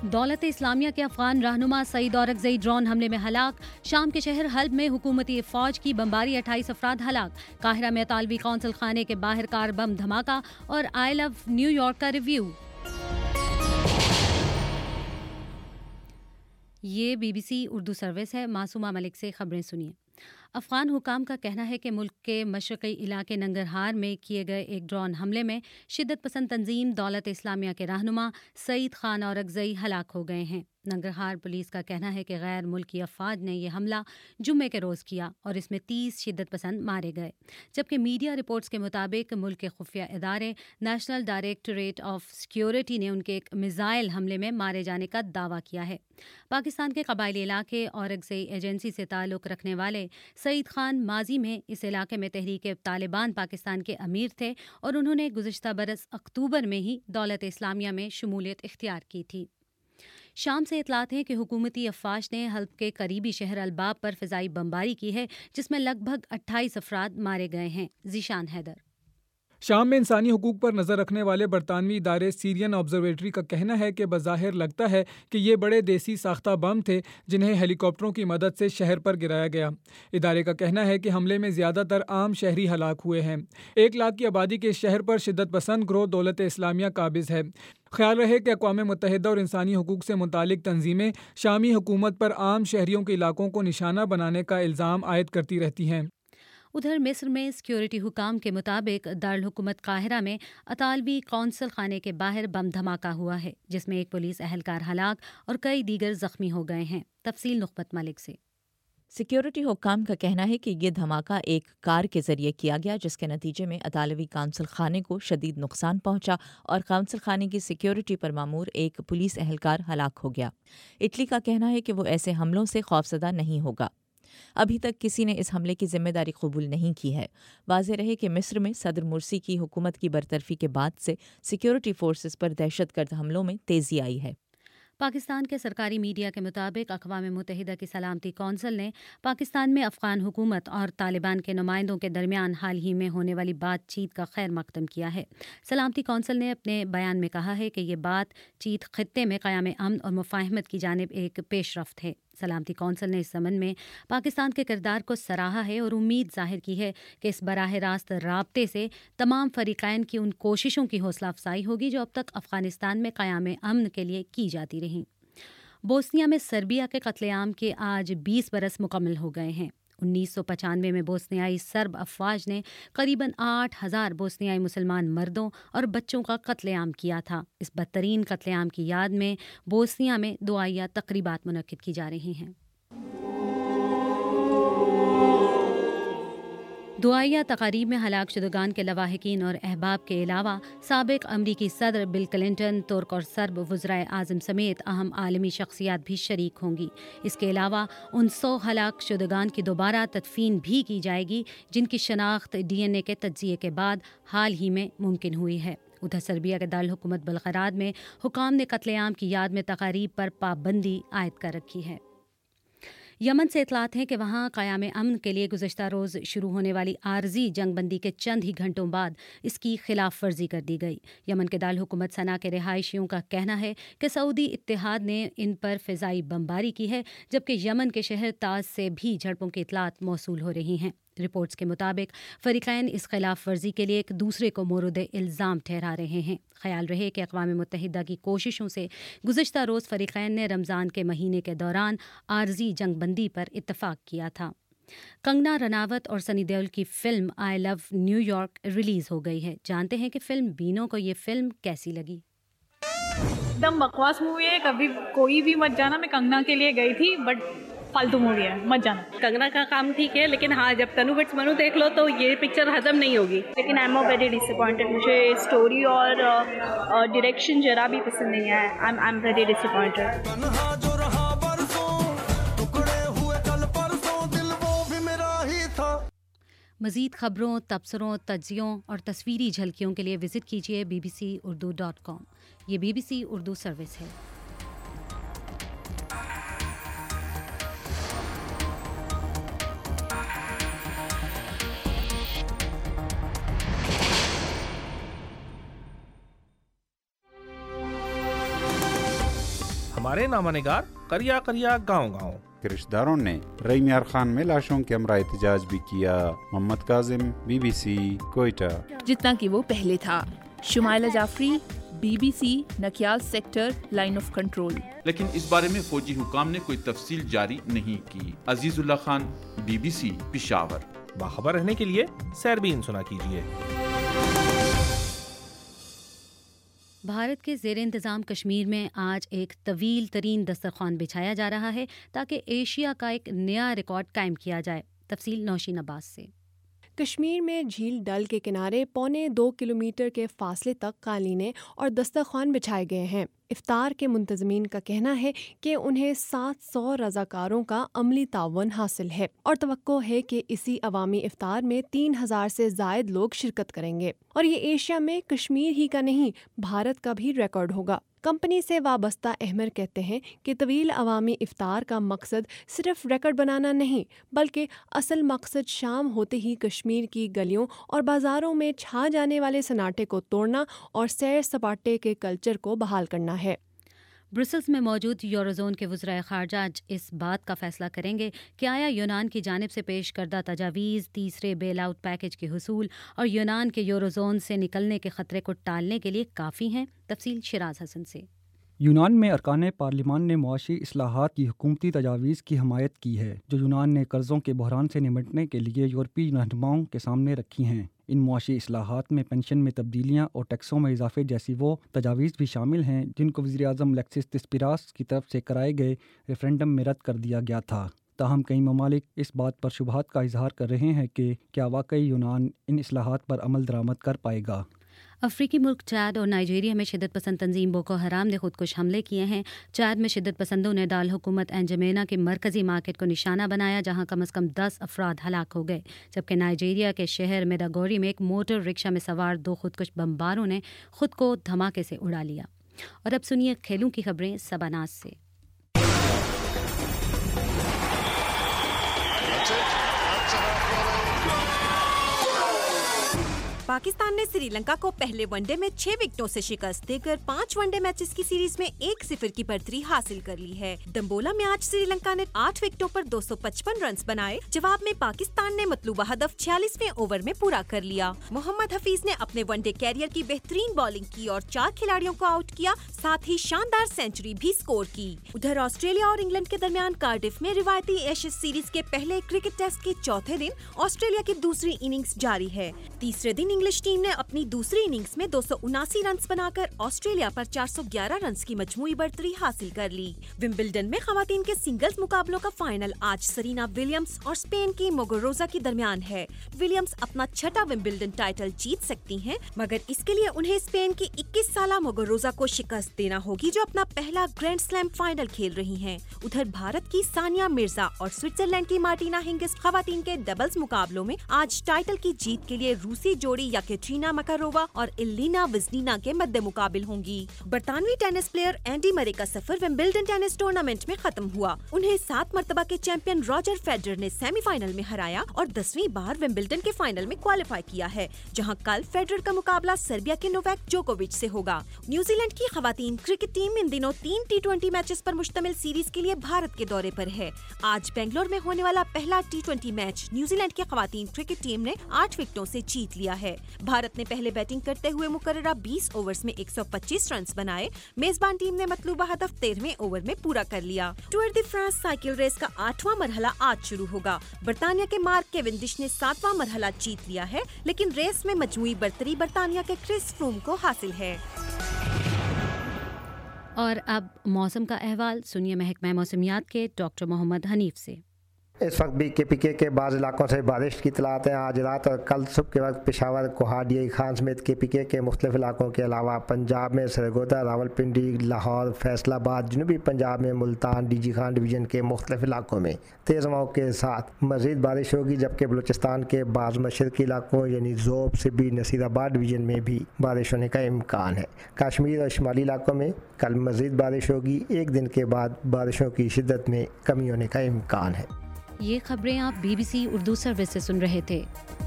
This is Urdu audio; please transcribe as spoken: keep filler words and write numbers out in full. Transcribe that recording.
دولت اسلامیہ کے افغان رہنما سعید اورکزئی ڈرون حملے میں ہلاک. شام کے شہر حلب میں حکومتی فوج کی بمباری اٹھائیس افراد ہلاک. قاہرہ میں اطالوی قونصل خانے کے باہر کار بم دھماکہ. اور I love New York review. یہ B B C Urdu service ہے. معصومہ ملک سے خبریں سنیے. افغان حکام کا کہنا ہے کہ ملک کے مشرقی علاقے ننگرہار میں کیے گئے ایک ڈرون حملے میں شدت پسند تنظیم دولت اسلامیہ کے رہنما سعید خان اورکزئی ہلاک ہو گئے ہیں. ننگرہار پولیس کا کہنا ہے کہ غیر ملکی افواج نے یہ حملہ جمعے کے روز کیا اور اس میں تیس شدت پسند مارے گئے، جبکہ میڈیا رپورٹس کے مطابق ملک کے خفیہ ادارے نیشنل ڈائریکٹوریٹ آف سیکیورٹی نے ان کے ایک میزائل حملے میں مارے جانے کا دعویٰ کیا ہے. پاکستان کے قبائلی علاقے اورکزئی ایجنسی سے تعلق رکھنے والے سعید خان ماضی میں اس علاقے میں تحریک طالبان پاکستان کے امیر تھے اور انہوں نے گزشتہ برس اکتوبر میں ہی دولت اسلامیہ میں شمولیت اختیار کی تھی. شام سے اطلاعات ہیں کہ حکومتی افواج نے حلب کے قریبی شہر الباب پر فضائی بمباری کی ہے، جس میں لگ بھگ اٹھائیس افراد مارے گئے ہیں. ذیشان حیدر. شام میں انسانی حقوق پر نظر رکھنے والے برطانوی ادارے سیرین آبزرویٹری کا کہنا ہے کہ بظاہر لگتا ہے کہ یہ بڑے دیسی ساختہ بم تھے جنہیں ہیلی کاپٹروں کی مدد سے شہر پر گرایا گیا. ادارے کا کہنا ہے کہ حملے میں زیادہ تر عام شہری ہلاک ہوئے ہیں. ایک لاکھ کی آبادی کے شہر پر شدت پسند گروہ دولت اسلامیہ قابض ہے. خیال رہے کہ اقوام متحدہ اور انسانی حقوق سے متعلق تنظیمیں شامی حکومت پر عام شہریوں کے علاقوں کو نشانہ بنانے کا الزام عائد کرتی رہتی ہیں. ادھر مصر میں سیکیورٹی حکام کے مطابق دارالحکومت قاہرہ میں اطالوی قونصل خانے کے باہر بم دھماکہ ہوا ہے، جس میں ایک پولیس اہلکار ہلاک اور کئی دیگر زخمی ہو گئے ہیں. تفصیل نخبت ملک سے. سیکیورٹی حکام کا کہنا ہے کہ یہ دھماکہ ایک کار کے ذریعے کیا گیا، جس کے نتیجے میں اطالوی قونصل خانے کو شدید نقصان پہنچا اور قونصل خانے کی سیکیورٹی پر مامور ایک پولیس اہلکار ہلاک ہو گیا. اٹلی کا کہنا ہے کہ وہ ایسے حملوں سے خوفزدہ نہیں ہوگا. ابھی تک کسی نے اس حملے کی ذمہ داری قبول نہیں کی ہے. واضح رہے کہ مصر میں صدر مرسی کی حکومت کی برطرفی کے بعد سے سیکیورٹی فورسز پر دہشت گرد حملوں میں تیزی آئی ہے. پاکستان کے سرکاری میڈیا کے مطابق اقوام متحدہ کی سلامتی کونسل نے پاکستان میں افغان حکومت اور طالبان کے نمائندوں کے درمیان حال ہی میں ہونے والی بات چیت کا خیر مقدم کیا ہے. سلامتی کونسل نے اپنے بیان میں کہا ہے کہ یہ بات چیت خطے میں قیام امن اور مفاہمت کی جانب ایک پیش رفت ہے. سلامتی کونسل نے اس ضمن میں پاکستان کے کردار کو سراہا ہے اور امید ظاہر کی ہے کہ اس براہ راست رابطے سے تمام فریقین کی ان کوششوں کی حوصلہ افزائی ہوگی جو اب تک افغانستان میں قیام امن کے لیے کی جاتی رہیں. بوسنیا میں سربیا کے قتل عام کے آج بیس برس مکمل ہو گئے ہیں. انیس سو پچانوے میں بوسنیائی سرب افواج نے قریباً آٹھ ہزار بوسنیائی مسلمان مردوں اور بچوں کا قتل عام کیا تھا. اس بدترین قتل عام کی یاد میں بوسنیا میں دعائیہ تقریبات منعقد کی جا رہی ہیں. دعائیہ تقاریب میں ہلاک شدگان کے لواحقین اور احباب کے علاوہ سابق امریکی صدر بل کلنٹن، ترک اور سرب وزرائے اعظم سمیت اہم عالمی شخصیات بھی شریک ہوں گی. اس کے علاوہ ان سو ہلاک شدگان کی دوبارہ تدفین بھی کی جائے گی جن کی شناخت ڈی این اے کے تجزیے کے بعد حال ہی میں ممکن ہوئی ہے. ادھر سربیا کے دارالحکومت بلغراد میں حکام نے قتل عام کی یاد میں تقاریب پر پابندی عائد کر رکھی ہے. یمن سے اطلاعات ہیں کہ وہاں قیام امن کے لیے گزشتہ روز شروع ہونے والی عارضی جنگ بندی کے چند ہی گھنٹوں بعد اس کی خلاف ورزی کر دی گئی. یمن کے دارالحکومت صنعا کے رہائشیوں کا کہنا ہے کہ سعودی اتحاد نے ان پر فضائی بمباری کی ہے، جبکہ یمن کے شہر تاز سے بھی جھڑپوں کی اطلاعات موصول ہو رہی ہیں. رپورٹس کے مطابق فریقین اس خلاف ورزی کے لیے ایک دوسرے کو مورد الزام ٹھہرا رہے ہیں. خیال رہے کہ اقوام متحدہ کی کوششوں سے گزشتہ روز فریقین نے رمضان کے مہینے کے دوران عارضی جنگ بندی پر اتفاق کیا تھا. کنگنا رناوت اور سنی دیول کی film I love New York ہو گئی ہے. جانتے ہیں کہ فلم بینوں کو یہ فلم کیسی لگی. ایک دم بکواس مووی ہے، کبھی کوئی بھی مت جانا. میں کنگنا کے لیے گئی تھی بٹ فالتو مووی ہے، مت جانا. کنگنا کا کام ٹھیک ہے لیکن ہاں جب تنو بٹس منو دیکھ لو تو یہ پکچر ختم نہیں ہوگی. لیکن I am very disappointed. مجھے اسٹوری اور ڈائریکشن ذرا بھی پسند نہیں آیا. I am very disappointed. مزید خبروں، تبصروں، تجزیوں اور تصویری جھلکیوں کے لیے وزٹ کیجیے B B C Urdu dot com. یہ B B C Urdu service ہے. ہمارے نامہ نگار کریا کریا گاؤں گاؤں رشتہ داروں نے رحیم یار خان میں لاشوں کے ہمراہ احتجاج بھی کیا. Muhammad Kazim, B B C, Quetta. جتنا کہ وہ پہلے تھا. Shumaila Jafri, B B C, Nikyal sector, line of control. لیکن اس بارے میں فوجی حکام نے کوئی تفصیل جاری نہیں کی. Azizullah Khan, B B C, Peshawar. باخبر رہنے کے لیے سیربین سنا کیجیے. بھارت کے زیر انتظام کشمیر میں آج ایک طویل ترین دسترخوان بچھایا جا رہا ہے تاکہ ایشیا کا ایک نیا ریکارڈ قائم کیا جائے. تفصیل نوشین عباس سے. کشمیر میں جھیل ڈل کے کنارے پونے دو کلومیٹر کے فاصلے تک قالینیں اور دسترخوان بچھائے گئے ہیں. افطار کے منتظمین کا کہنا ہے کہ انہیں سات سو رضاکاروں کا عملی تعاون حاصل ہے اور توقع ہے کہ اسی عوامی افطار میں تین ہزار سے زائد لوگ شرکت کریں گے اور یہ ایشیا میں کشمیر ہی کا نہیں بھارت کا بھی ریکارڈ ہوگا. کمپنی سے وابستہ احمر کہتے ہیں کہ طویل عوامی افطار کا مقصد صرف ریکارڈ بنانا نہیں بلکہ اصل مقصد شام ہوتے ہی کشمیر کی گلیوں اور بازاروں میں چھا جانے والے سناٹے کو توڑنا اور سیر سپاٹے کے کلچر کو بحال کرنا ہے. برسلز میں موجود یوروزون کے وزرائے خارجہ آج اس بات کا فیصلہ کریں گے کہ آیا یونان کی جانب سے پیش کردہ تجاویز تیسرے بیل آؤٹ پیکج کے حصول اور یونان کے یوروزون سے نکلنے کے خطرے کو ٹالنے کے لیے کافی ہیں. تفصیل شیراز حسن سے. یونان میں ارکان پارلیمان نے معاشی اصلاحات کی حکومتی تجاویز کی حمایت کی ہے جو یونان نے قرضوں کے بحران سے نمٹنے کے لیے یورپی رہنماؤں کے سامنے رکھی ہیں. ان معاشی اصلاحات میں پنشن میں تبدیلیاں اور ٹیکسوں میں اضافے جیسی وہ تجاویز بھی شامل ہیں جن کو وزیر اعظم لیکسس تسپراس کی طرف سے کرائے گئے ریفرینڈم میں رد کر دیا گیا تھا. تاہم کئی ممالک اس بات پر شبہات کا اظہار کر رہے ہیں کہ کیا واقعی یونان ان اصلاحات پر عمل درآمد کر پائے گا. افریقی ملک چاد اور نائجیریا میں شدت پسند تنظیم بوکو حرام نے خودکش حملے کیے ہیں. چاد میں شدت پسندوں نے دارالحکومت انجمینا کے مرکزی مارکیٹ کو نشانہ بنایا جہاں کم از کم دس افراد ہلاک ہو گئے جبکہ نائجیریا کے شہر میڈاگوری میں ایک موٹر رکشہ میں سوار دو خودکش بمباروں نے خود کو دھماکے سے اڑا لیا. اور اب سنیے کھیلوں کی خبریں سباناز سے. پاکستان نے سری لنکا کو پہلے ون ڈے میں چھ وکٹوں سے شکست دے کر پانچ ون ڈے میچز کی سیریز میں ایک صفر کی برتری حاصل کر لی ہے. دمبولا میں آج سری لنکا نے آٹھ وکٹوں پر دو سو پچپن رنز بنائے. جواب میں پاکستان نے مطلوبہ ہدف چھیالیسویں اوور میں پورا کر لیا. محمد حفیظ نے اپنے ون ڈے کیریئر کی بہترین بالنگ کی اور چار کھلاڑیوں کو آؤٹ کیا, ساتھ ہی شاندار سینچری بھی سکور کی. ادھر آسٹریلیا اور انگلینڈ کے درمیان کارڈف میں روایتی ایشز سیریز کے پہلے کرکٹ ٹیسٹ کے چوتھے دن آسٹریلیا کی دوسری اننگز جاری ہے. تیسرے دن انگلش ٹیم نے اپنی دوسری اننگز میں دو سو اناسی رنز بنا کر آسٹریلیا پر چار سو گیارہ رنز کی مجموعی برتری حاصل کر لی. ومبلڈن میں خواتین کے سنگلز مقابلوں کا فائنل آج سرینا ولیمز اور اسپین کی موگوروزا کی درمیان ہے. ولیمز اپنا چھٹا ومبلڈن ٹائٹل جیت سکتی ہیں مگر اس کے لیے انہیں اسپین کی اکیس سالہ موگوروزا کو شکست دینا ہوگی جو اپنا پہلا گرینڈ سلیم فائنل کھیل رہی ہیں. ادھر بھارت کی ثانیہ مرزا اور سوئٹزرلینڈ کی مارٹینا ہنگس خواتین کے ڈبلز مقابلوں میں آج ٹائٹل کی جیت کے لیے روسی جوڑی یکیٹرینا مکارووا اور ایلینا وزنینا کے مد مقابل ہوں گی. برطانوی ٹینس پلیئر اینڈی مرے کا سفر ومبلڈن ٹینس ٹورنامنٹ میں ختم ہوا. انہیں سات مرتبہ کے چیمپئن راجر فیڈرر نے سیمی فائنل میں ہرایا اور دسویں بار ومبلڈن کے فائنل میں کوالیفائی کیا ہے جہاں کل فیڈرر کا مقابلہ سربیا کے نوواک جوکووچ سے ہوگا. نیوزی لینڈ کی خواتین کرکٹ ٹیم ان دنوں تین ٹی ٹوینٹی میچز پر مشتمل سیریز کے لیے بھارت کے دورے پر ہے. آج بنگلور میں ہونے والا پہلا T twenty match New Zealand خواتین کرکٹ ٹیم نے آٹھ وکٹوں سے جیت لیا ہے. بھارت نے پہلے بیٹنگ کرتے ہوئے مقررہ بیس اوورز میں ایک سو پچیس رنز بنائے. میزبان ٹیم نے مطلوبہ ہدف تیرہویں اوور میں پورا کر لیا. Tour de France cycle race کا آٹھواں مرحلہ آج شروع ہوگا. برطانیہ کے مارک کیونڈش نے ساتواں مرحلہ جیت لیا ہے لیکن ریس میں مجموعی برتری برطانیہ کے کرس فروم کو حاصل ہے. اور اب موسم کا احوال سنیے محکمہ موسمیات کے ڈاکٹر محمد حنیف سے. اس وقت بھی کے پی کے کے بعض علاقوں سے بارش کی اطلاعات ہیں. آج رات اور کل صبح کے وقت پشاور، کوہاڑی، خان سمیت کے پی کے کے مختلف علاقوں کے علاوہ پنجاب میں سرگودا، راولپنڈی، لاہور، فیصل آباد، جنوبی پنجاب میں Multan, D G Khan division کے مختلف علاقوں میں تیز ہواؤں کے ساتھ مزید بارش ہوگی جبکہ بلوچستان کے بعض مشرقی علاقوں یعنی ذوب، سبی، نصیر آباد ڈویژن میں بھی بارش ہونے کا امکان ہے. کشمیر اور شمالی علاقوں میں کل مزید بارش ہوگی. ایک دن کے بعد بارشوں کی شدت میں کمی ہونے کا امکان ہے. یہ خبریں آپ B B C Urdu service سے سن رہے تھے.